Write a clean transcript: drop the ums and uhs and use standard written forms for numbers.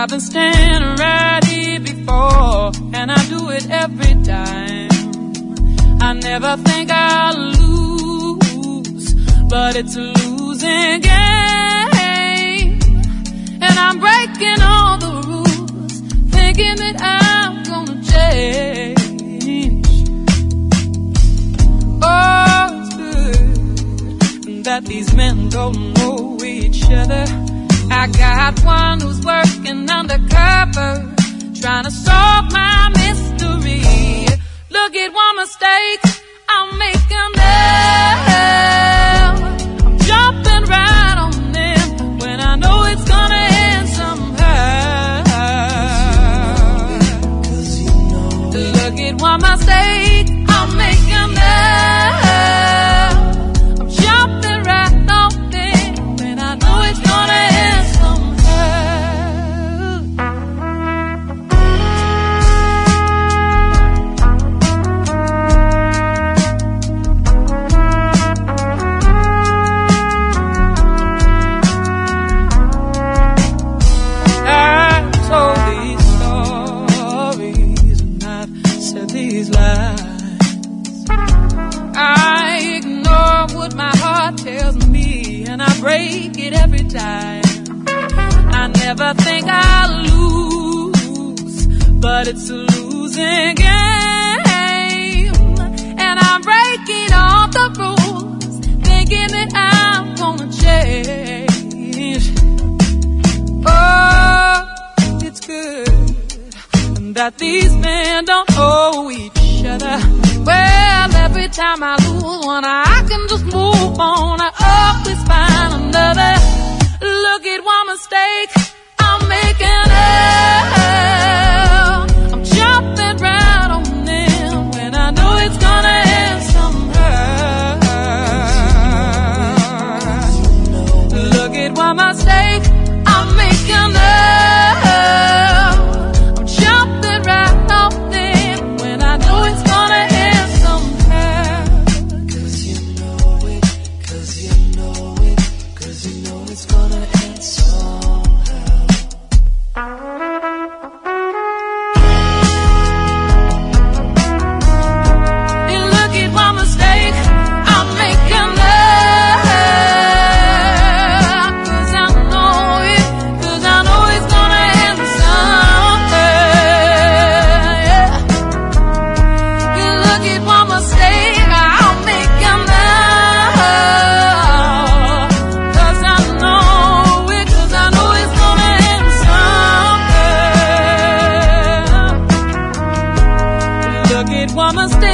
I've been standing right here before, and I do it every time. I never think I'll lose, but it's a losing game. And I'm breaking all the rules, thinking that I'm gonna change. Oh, it's good that these men don't know each other. I got one who's working undercover, trying to solve my mystery. Look at one mistake I'm making now. I'm jumping right on them when I know it's gonna end somehow. Look at one mistake I'm making now. I'm jumping right on them when I know it's gonna end. I ignore what my heart tells me, and I break it every time. I never think I'll lose, but it's a losing game. And I'm breaking all the rules, thinking that I'm gonna change. Oh, it's good that these men don't know each other. Well, every time I lose one, I can just move on. I always find another. Look at one mistake I'm making now. I'm jumping right on them when I know it's gonna end somehow. Look at one mistake I'm making now. I'm jumping right on them when I know it's gonna end. One mistake.